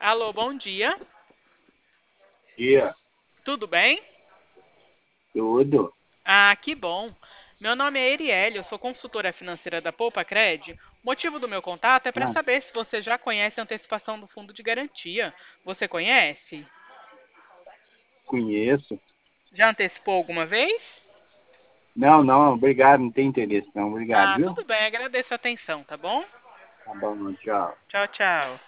Alô, bom dia. Dia, Tudo bem? tudo. Ah, que bom. Meu nome é Erielle, eu sou consultora financeira da Poupa Cred. O motivo do meu contato é para Ah, saber se você já conhece a antecipação do fundo de garantia. Você conhece? conheço. Já antecipou alguma vez? Não, não, obrigado, não tem interesse não, obrigado, Ah, viu? tudo bem, agradeço a atenção, tá bom? Tá bom, tchau. Tchau, tchau.